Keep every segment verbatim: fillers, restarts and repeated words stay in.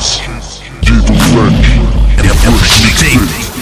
Chase, Diego Black, der Bullshit.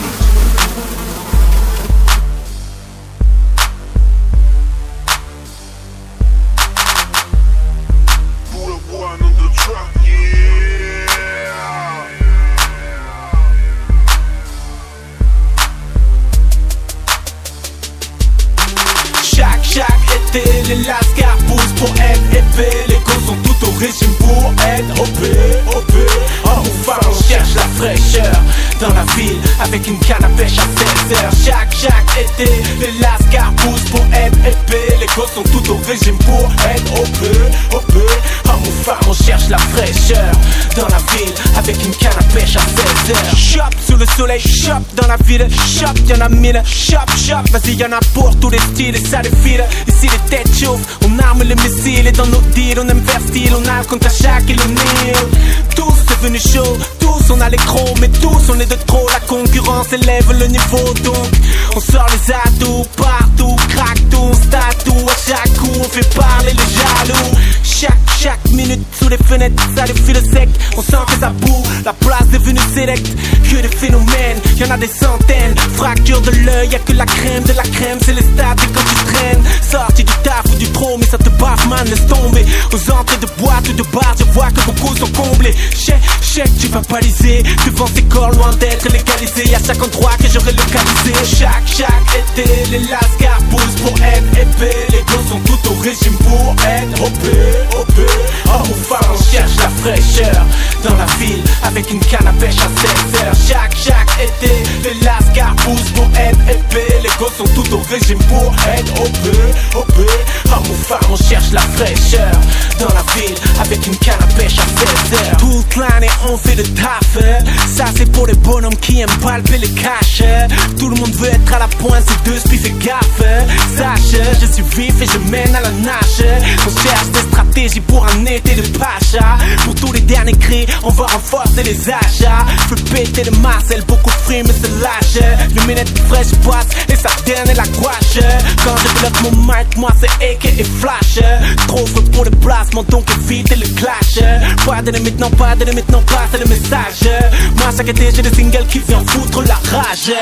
Chaque, chaque été, les lascars poussent pour être épais. Les gosses sont tout au régime pour être O P, O P. Hommes ou femmes, on cherche la fraîcheur dans la ville avec une canne à pêche à seize heures. Chaque, chaque été, les lascars poussent pour être épais. Les gosses sont tout au régime pour être O P, O P. Hommes ou femmes, on cherche la fraîcheur dans la ville avec une canne à pêche à seize heures. Shop sous le soleil, shop dans la ville, shop, y'en a mille. Shop, shop, vas-y, y'en a pour tous les styles et ça défile. Ici les têtes chauffent, on arme les missiles et dans nos deals on aime faire style, on a contre à chaque et le nil. Tous devenus chauds, tous on a les crocs, mais tous on est de trop. La concurrence élève le niveau donc on sort les atouts partout, craque tout, on statue à chaque coup, on fait parler les jaloux. Chaque, chaque minute sous les fenêtres, ça défile sec, on sent que ça boue, la place devenue sélecte, que des phénomènes, y'en a des centaines. Fracture de l'œil, y'a que la crème de la crème, c'est les stats et quand tu traînes. Sorti du taf ou du trop, mais ça te baffe man, laisse tomber. Aux entrées de boîtes ou de bars, je vois que beaucoup sont comblés. Chèque, chèque, tu vas baliser devant ces corps loin d'être légalisés. Y'a chaque endroit que j'aurais localisé. Chaque, chaque été, les lascars poussent pour être épais. Les gosses sont tout au régime pour être O P, O P. Hommes ou femmes, on cherche la fraîcheur dans la ville avec une canne à pêche à seize heures. Chaque, chaque été, les lascars poussent pour être épais. Les gosses sont tout au régime pour être O P, O P. Hommes ou femmes, on cherche la fraîcheur dans la ville avec une canne à pêche à seize heures. Toute l'année on fait le taf, ça c'est pour les bonhommes qui aiment palper les caches. Tout le monde veut être à la pointe, c'est deux spiffs et gaffe. Sache, je suis vif et je mène à la nage. On cherche des stratégies pour un été de pacha. Pour tous les derniers cris, on va renforcer les achats. Je peux péter le Marcel, beaucoup de fruits mais c'est lâche. Le minute fraîche passe et ça dernière la gouache. Quand je bloque mon mic, moi c'est A K et Flash. Trop feu pour le placement, donc évitez le clash. Pas de limite, non pas de limite, non pas, c'est le message. Moi chaque été j'ai des singles qui viennent foutre la rage.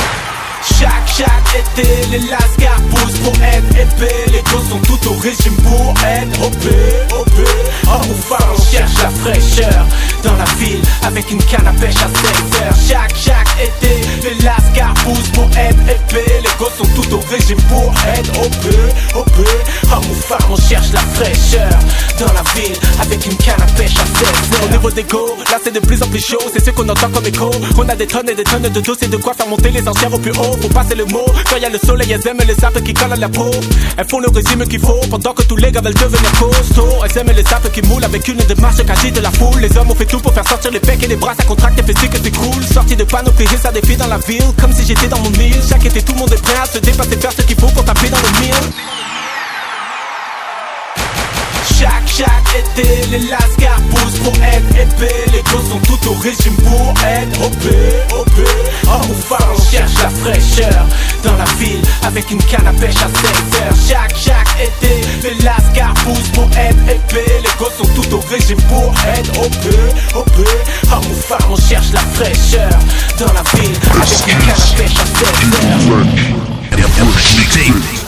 Chaque, chaque été, les lascars poussent pour être épais. Les gosses sont tout au régime pour être O P, O P. Hommes ou femmes, on cherche la fraîcheur dans la ville avec une canne à pêche à seize heures. Chaque, chaque été, les lascars poussent pour être épais. Les gosses sont tout au régime pour être O P, O P. Hommes ou femmes, on cherche la fraîcheur dans la ville avec une canne à pêche à seize heures. Au niveau des go, là c'est de plus en plus chaud, c'est ce qu'on entend comme écho. On a des tonnes et des tonnes de dos, c'est de quoi faire monter les enchères au plus haut. Faut passer le mot, quand y'a le soleil, elles aiment les sapes qui collent à la peau. Elles font le régime qu'il faut, pendant que tous les gars veulent devenir costauds. Elles aiment les sapes qui moulent avec une démarche qu'agite de la foule. Les hommes ont fait tout pour faire sortir les pecs et les bras, ça contracte et fait que c'est cool. Sorti de panoplie, ça défie dans la ville, comme si j'étais dans mon mille. Chaque été tout le monde est prêt à se dépasser, faire ce qu'il faut pour taper dans le mille. Chaque, chaque été, les lascars poussent pour être épais. Les gosses sont tout au régime pour être O P, O P. Hommes ou femmes, on cherche la fraîcheur dans la ville avec une canne à pêche à seize heures. Chaque, chaque été, les lascars poussent pour être épais. Les gosses sont tout au régime pour être O P, O P. Hommes ou femmes, on cherche la fraîcheur dans la ville avec une canne à pêche à seize heures. Der Bullshit.